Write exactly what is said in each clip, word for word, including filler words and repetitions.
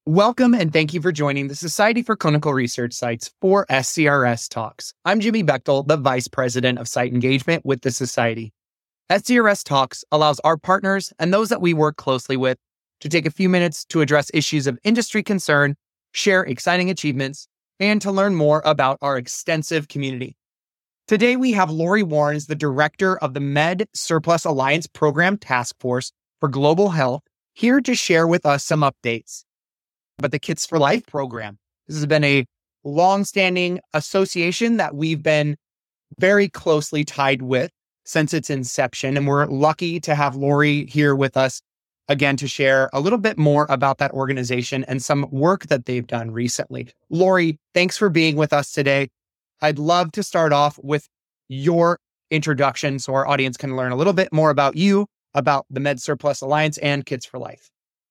Welcome and thank you for joining the Society for Clinical Research Sites for S C R S Talks. I'm Jimmy Bechtel, the Vice President of Site Engagement with the Society. S C R S Talks allows our partners and those that we work closely with to take a few minutes to address issues of industry concern, share exciting achievements, and to learn more about our extensive community. Today, we have Lori Warrens, the Director of the Med Surplus Alliance Program Task Force for Global Health, here to share with us some updates. But the Kits for Life program. This has been a long-standing association that we've been very closely tied with since its inception. And we're lucky to have Lori here with us again to share a little bit more about that organization and some work that they've done recently. Lori, thanks for being with us today. I'd love to start off with your introduction so our audience can learn a little bit more about you, about the Med Surplus Alliance and Kits for Life.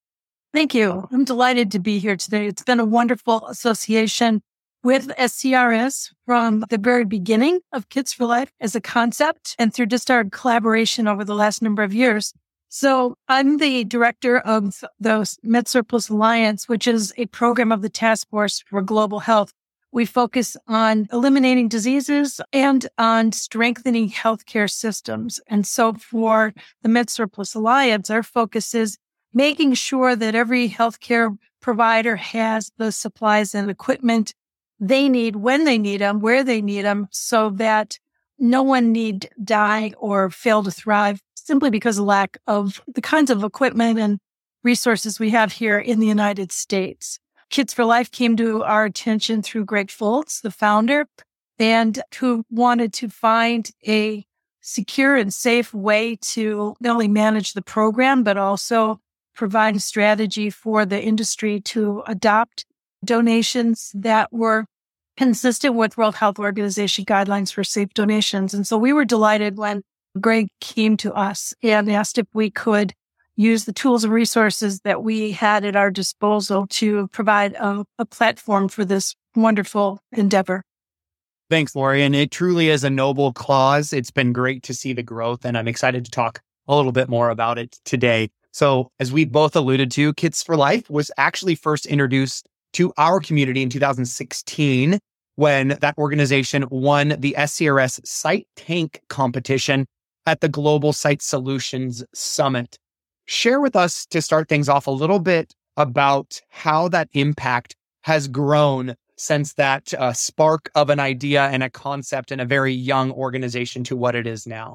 Thank you. I'm delighted to be here today. It's been a wonderful association with S C R S from the very beginning of Kits for Life as a concept and through just our collaboration over the last number of years. So I'm the director of the Med Surplus Alliance, which is a program of the Task Force for Global Health. We focus on eliminating diseases and on strengthening healthcare systems. And so for the Med Surplus Alliance, our focus is making sure that every healthcare provider has the supplies and equipment they need when they need them, where they need them, so that no one need die or fail to thrive simply because of lack of the kinds of equipment and resources we have here in the United States. Kits for Life came to our attention through Greg Foltz, the founder, and who wanted to find a secure and safe way to not only manage the program, but also provide a strategy for the industry to adopt donations that were consistent with World Health Organization guidelines for safe donations. And so we were delighted when Greg came to us and asked if we could use the tools and resources that we had at our disposal to provide a, a platform for this wonderful endeavor. Thanks, Lori. And it truly is a noble cause. It's been great to see the growth, and I'm excited to talk a little bit more about it today. So as we both alluded to, Kits for Life was actually first introduced to our community in two thousand sixteen when that organization won the S C R S Site Tank competition at the Global Site Solutions Summit. Share with us, to start things off, a little bit about how that impact has grown since that uh, spark of an idea and a concept in a very young organization to what it is now.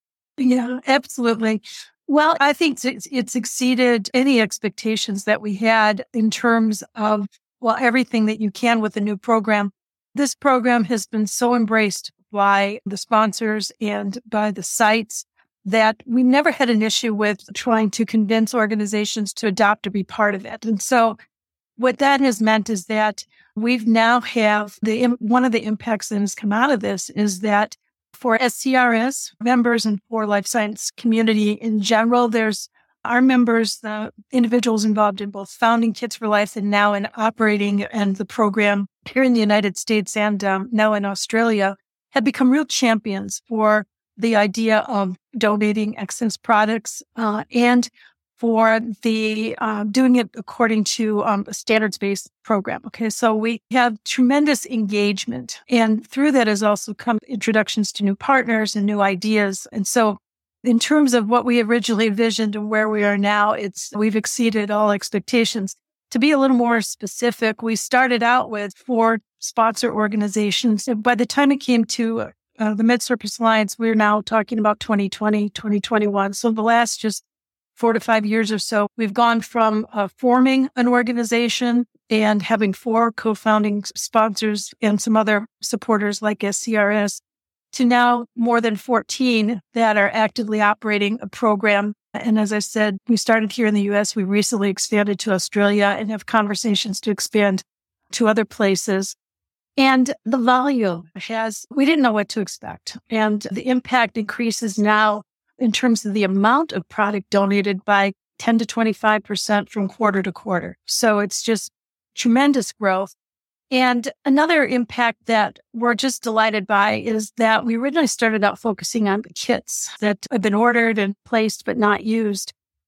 Yeah, absolutely. Well, I think it's, it's exceeded any expectations that we had in terms of, well, everything that you can with a new program. This program has been so embraced by the sponsors and by the sites that we never had an issue with trying to convince organizations to adopt or be part of it. And so what that has meant is that we've now have the, one of the impacts that has come out of this is that for S C R S members and for life science community in general, there's our members, the individuals involved in both founding Kits for Life and now in operating and the program here in the United States and um, now in Australia, have become real champions for the idea of donating excess products uh, and for the uh, doing it according to um, a standards-based program. Okay, so we have tremendous engagement, and through that has also come introductions to new partners and new ideas. And so, in terms of what we originally envisioned and where we are now, it's we've exceeded all expectations. To be a little more specific, we started out with four sponsor organizations, and by the time it came to uh, the Med Surplus Alliance, we're now talking about twenty twenty, twenty twenty-one. So the last just four to five years or so, we've gone from uh, forming an organization and having four co-founding sponsors and some other supporters like S C R S to now more than fourteen that are actively operating a program. And as I said, we started here in the U S. We recently expanded to Australia and have conversations to expand to other places. And the volume has, we didn't know what to expect. And the impact increases now in terms of the amount of product donated by ten to twenty-five percent from quarter to quarter. So it's just tremendous growth. And another impact that we're just delighted by is that we originally started out focusing on the kits that have been ordered and placed but not used.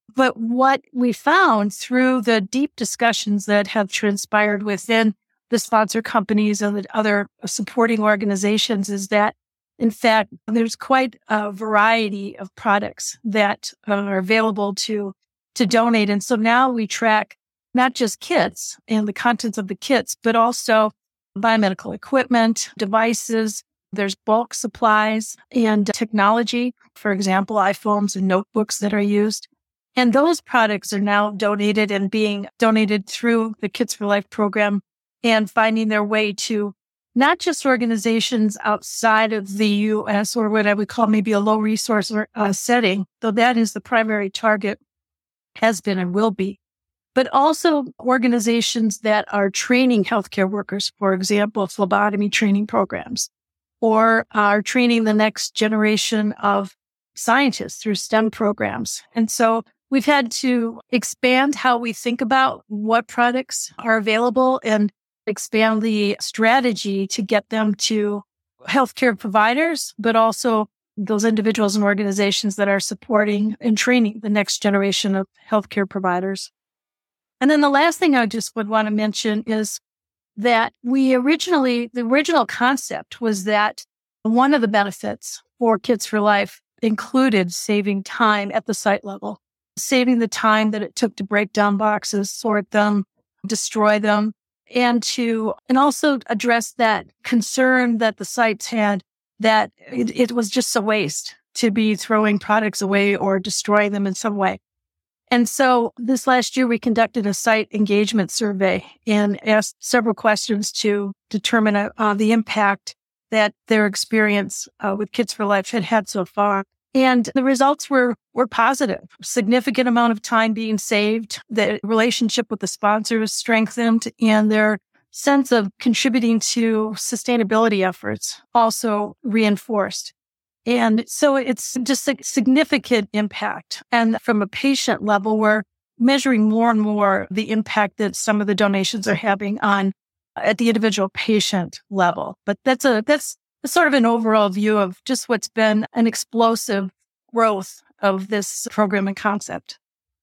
But what we found through the deep discussions that have transpired within the sponsor companies and the other supporting organizations is that, in fact, there's quite a variety of products that are available to, to donate. And so now we track not just kits and the contents of the kits, but also biomedical equipment, devices. There's bulk supplies and technology, for example, iPhones and notebooks that are used. And those products are now donated and being donated through the Kids for Life program and finding their way to not just organizations outside of the U S or what I would call maybe a low resource or, uh, setting, though that is the primary target, has been and will be, but also organizations that are training healthcare workers, for example, phlebotomy training programs, or are training the next generation of scientists through STEM programs. And so we've had to expand how we think about what products are available and expand the strategy to get them to healthcare providers, but also those individuals and organizations that are supporting and training the next generation of healthcare providers. And then the last thing I just would want to mention is that we originally, the original concept was that one of the benefits for Kids for Life included saving time at the site level, saving the time that it took to break down boxes, sort them, destroy them, and to, and also address that concern that the sites had that it, it was just a waste to be throwing products away or destroying them in some way. And so this last year, we conducted a site engagement survey and asked several questions to determine uh, the impact that their experience uh, with Kids for Life had had so far. And the results were, were positive. Significant amount of time being saved, the relationship with the sponsors strengthened, and their sense of contributing to sustainability efforts also reinforced. And so it's just a significant impact. And from a patient level, we're measuring more and more the impact that some of the donations are having on at the individual patient level. But that's a, that's sort of an overall view of just what's been an explosive growth of this program and concept.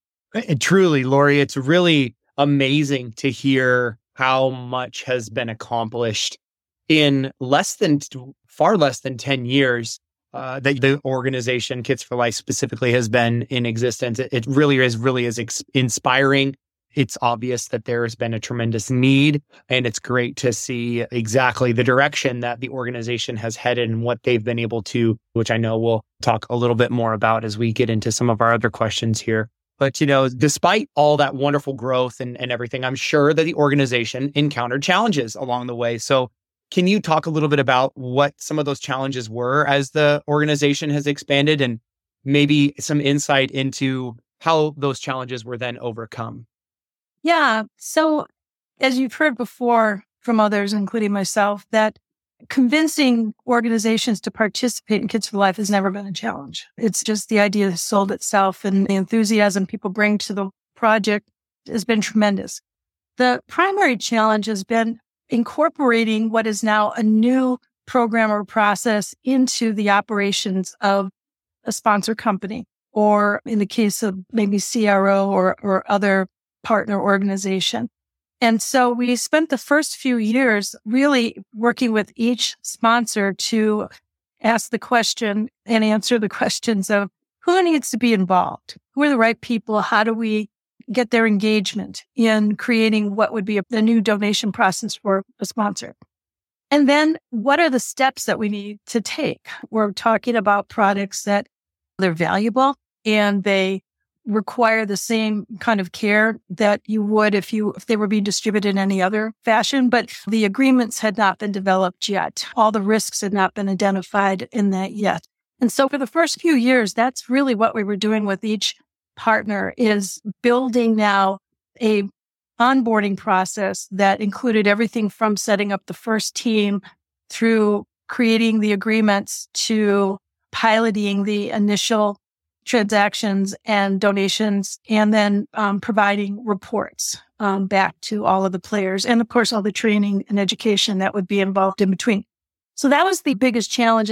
And truly, Lori, it's really amazing to hear how much has been accomplished in less than, far less than ten years. Uh, that the organization Kids for Life specifically has been in existence. It, it really is, really is ex- inspiring. It's obvious that there has been a tremendous need, and it's great to see exactly the direction that the organization has headed and what they've been able to, which I know we'll talk a little bit more about as we get into some of our other questions here. But, you know, despite all that wonderful growth and, and everything, I'm sure that the organization encountered challenges along the way. So can you talk a little bit about what some of those challenges were as the organization has expanded and maybe some insight into how those challenges were then overcome? Yeah. So as you've heard before from others, including myself, that convincing organizations to participate in Kids for Life has never been a challenge. It's just the idea has sold itself, and the enthusiasm people bring to the project has been tremendous. The primary challenge has been incorporating what is now a new program or process into the operations of a sponsor company, or in the case of maybe C R O or, or other partner organization. And so we spent the first few years really working with each sponsor to ask the question and answer the questions of who needs to be involved? Who are the right people? How do we get their engagement in creating what would be a, a new donation process for a sponsor? And then what are the steps that we need to take? We're talking about products that they're valuable and they require the same kind of care that you would if you if they were being distributed in any other fashion, but the agreements had not been developed yet. All the risks had not been identified in that yet. And so for the first few years, that's really what we were doing with each partner, is building now a onboarding process that included everything from setting up the first team through creating the agreements to piloting the initial transactions and donations, and then um, providing reports um, back to all of the players. And of course, all the training and education that would be involved in between. So that was the biggest challenge. And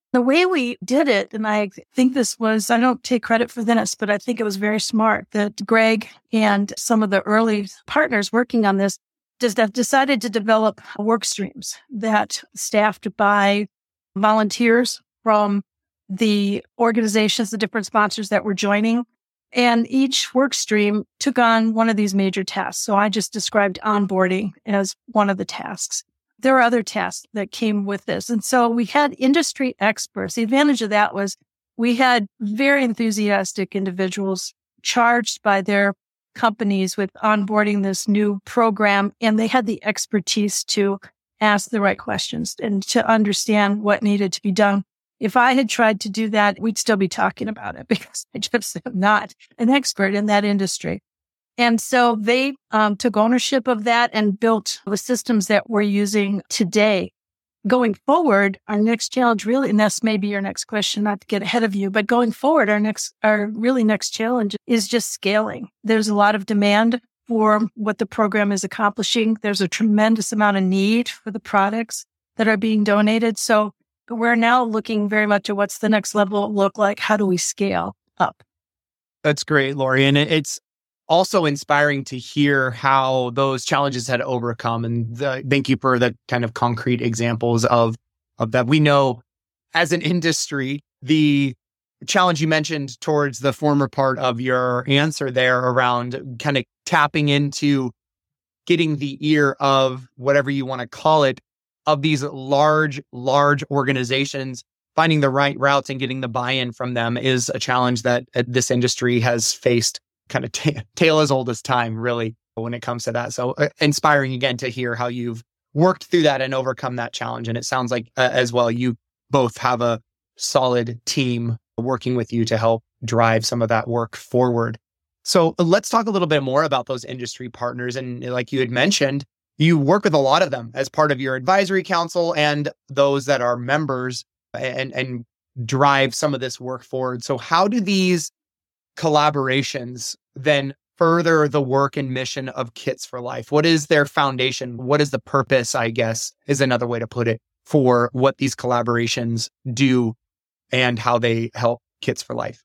The way we did it, and I think this was, I don't take credit for this, but I think it was very smart that Greg and some of the early partners working on this just have decided to develop work streams that staffed by volunteers from the organizations, the different sponsors that were joining. And each work stream took on one of these major tasks. So I just described onboarding as one of the tasks. There are other tasks that came with this. And so we had industry experts. The advantage of that was we had very enthusiastic individuals charged by their companies with onboarding this new program, and they had the expertise to ask the right questions and to understand what needed to be done. If I had tried to do that, we'd still be talking about it because I just am not an expert in that industry. And so they um, took ownership of that and built the systems that we're using today. Going forward, our next challenge really, and this may be your next question, not to get ahead of you, but going forward, our next, our really next challenge is just scaling. There's a lot of demand for what the program is accomplishing. There's a tremendous amount of need for the products that are being donated. So we're now looking very much at what's the next level look like. How do we scale up? That's great, Lori. And it's also inspiring to hear how those challenges had overcome. And the, thank you for the kind of concrete examples of, of that. We know as an industry, the challenge you mentioned towards the former part of your answer there around kind of tapping into getting the ear of whatever you want to call it, of these large, large organizations, finding the right routes and getting the buy-in from them is a challenge that uh, this industry has faced kind of t- tale as old as time, really, when it comes to that. So uh, inspiring again to hear how you've worked through that and overcome that challenge. And it sounds like uh, as well, you both have a solid team working with you to help drive some of that work forward. So uh, let's talk a little bit more about those industry partners. And like you had mentioned, you work with a lot of them as part of your advisory council and those that are members and, and drive some of this work forward. So how do these collaborations then further the work and mission of Kits for Life? What is their foundation? What is the purpose, I guess, is another way to put it, for what these collaborations do and how they help Kits for Life?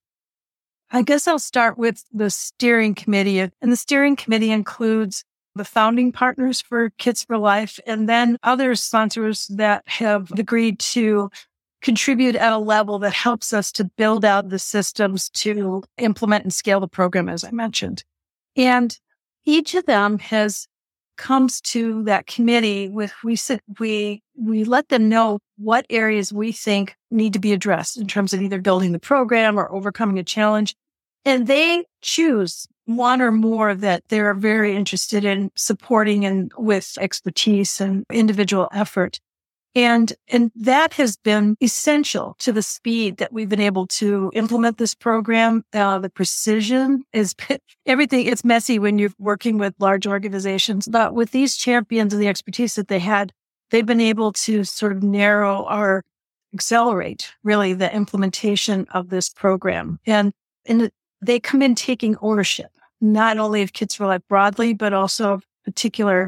I guess I'll start with the steering committee. And the steering committee includes the founding partners for Kits for Life and then other sponsors that have agreed to contribute at a level that helps us to build out the systems to implement and scale the program, as I mentioned. And each of them has comes to that committee with, we sit, we, we let them know what areas we think need to be addressed in terms of either building the program or overcoming a challenge. And they choose one or more that they're very interested in supporting and with expertise and individual effort. And, and that has been essential to the speed that we've been able to implement this program. Uh, the precision is everything. It's messy when you're working with large organizations, but with these champions and the expertise that they had, they've been able to sort of narrow or accelerate really the implementation of this program. And, and they come in taking ownership, not only of Kits for Life broadly, but also of particular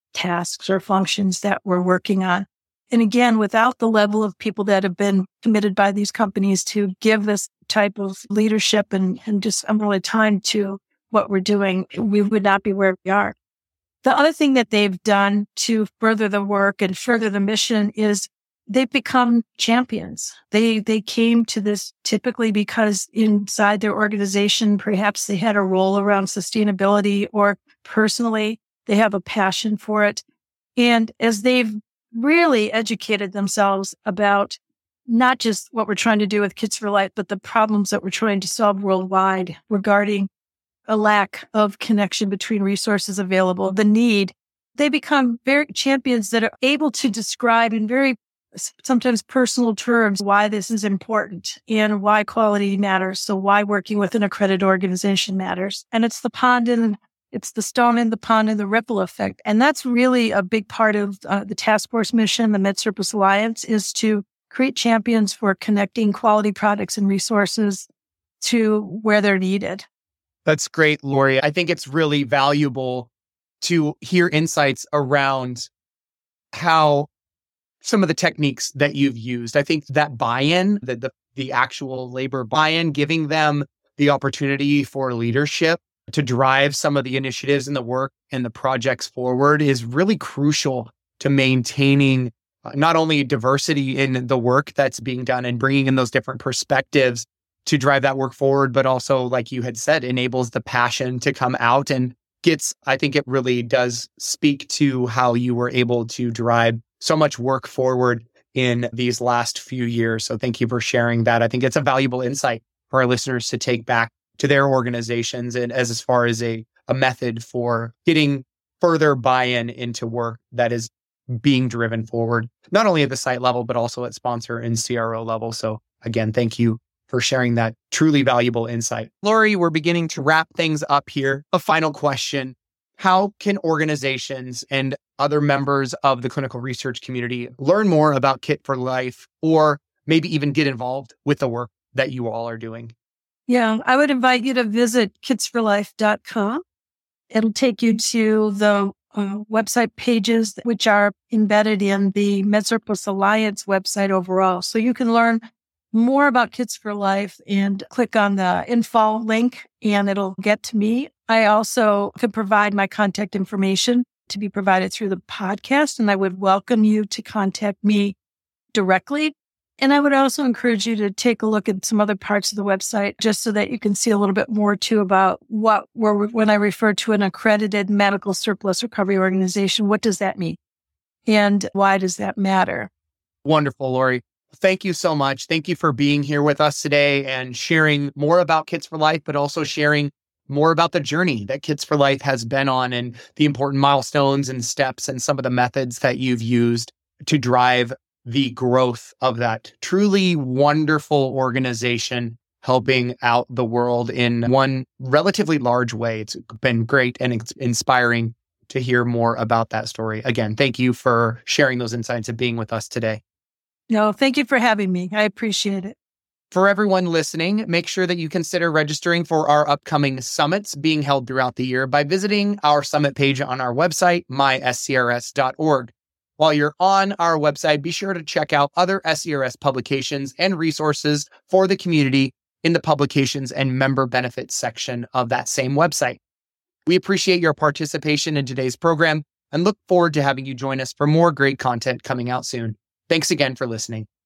tasks or functions that we're working on. And again, without the level of people that have been committed by these companies to give this type of leadership and, and just really time to what we're doing, we would not be where we are. The other thing that they've done to further the work and further the mission is they've become champions. They they came to this typically because inside their organization, perhaps they had a role around sustainability or personally, they have a passion for it. And as they've really educated themselves about not just what we're trying to do with Kits for Life, but the problems that we're trying to solve worldwide regarding a lack of connection between resources available, the need. They become very champions that are able to describe in very sometimes personal terms why this is important and why quality matters. So why working with an accredited organization matters. And it's the pond and It's the stone in the pond and the ripple effect. And that's really a big part of uh, the task force mission, the MedSurplus Alliance, is to create champions for connecting quality products and resources to where they're needed. That's great, Lori. I think it's really valuable to hear insights around how some of the techniques that you've used. I think that buy-in, the, the, the actual labor buy-in, giving them the opportunity for leadership to drive some of the initiatives and the work and the projects forward is really crucial to maintaining uh, not only diversity in the work that's being done and bringing in those different perspectives to drive that work forward, but also, like you had said, enables the passion to come out and gets, I think it really does speak to how you were able to drive so much work forward in these last few years. So thank you for sharing that. I think it's a valuable insight for our listeners to take back to their organizations and as, as far as a, a method for getting further buy-in into work that is being driven forward, not only at the site level, but also at sponsor and C R O level. So again, thank you for sharing that truly valuable insight. Lori, we're beginning to wrap things up here. A final question. How can organizations and other members of the clinical research community learn more about Kit for Life, or maybe even get involved with the work that you all are doing? Yeah, I would invite you to visit kits for life dot com. It'll take you to the uh, website pages, which are embedded in the MedSurplus Alliance website overall. So you can learn more about Kits for Life and click on the info link and it'll get to me. I also could provide my contact information to be provided through the podcast, and I would welcome you to contact me directly. And I would also encourage you to take a look at some other parts of the website just so that you can see a little bit more too about what, where, when I refer to an accredited medical surplus recovery organization, what does that mean? And why does that matter? Wonderful, Lori. Thank you so much. Thank you for being here with us today and sharing more about Kits for Life, but also sharing more about the journey that Kits for Life has been on and the important milestones and steps and some of the methods that you've used to drive the growth of that truly wonderful organization, helping out the world in one relatively large way. It's been great and it's inspiring to hear more about that story. Again, thank you for sharing those insights and being with us today. No, thank you for having me. I appreciate it. For everyone listening, make sure that you consider registering for our upcoming summits being held throughout the year by visiting our summit page on our website, my s c r s dot org. While you're on our website, be sure to check out other S C R S publications and resources for the community in the publications and member benefits section of that same website. We appreciate your participation in today's program and look forward to having you join us for more great content coming out soon. Thanks again for listening.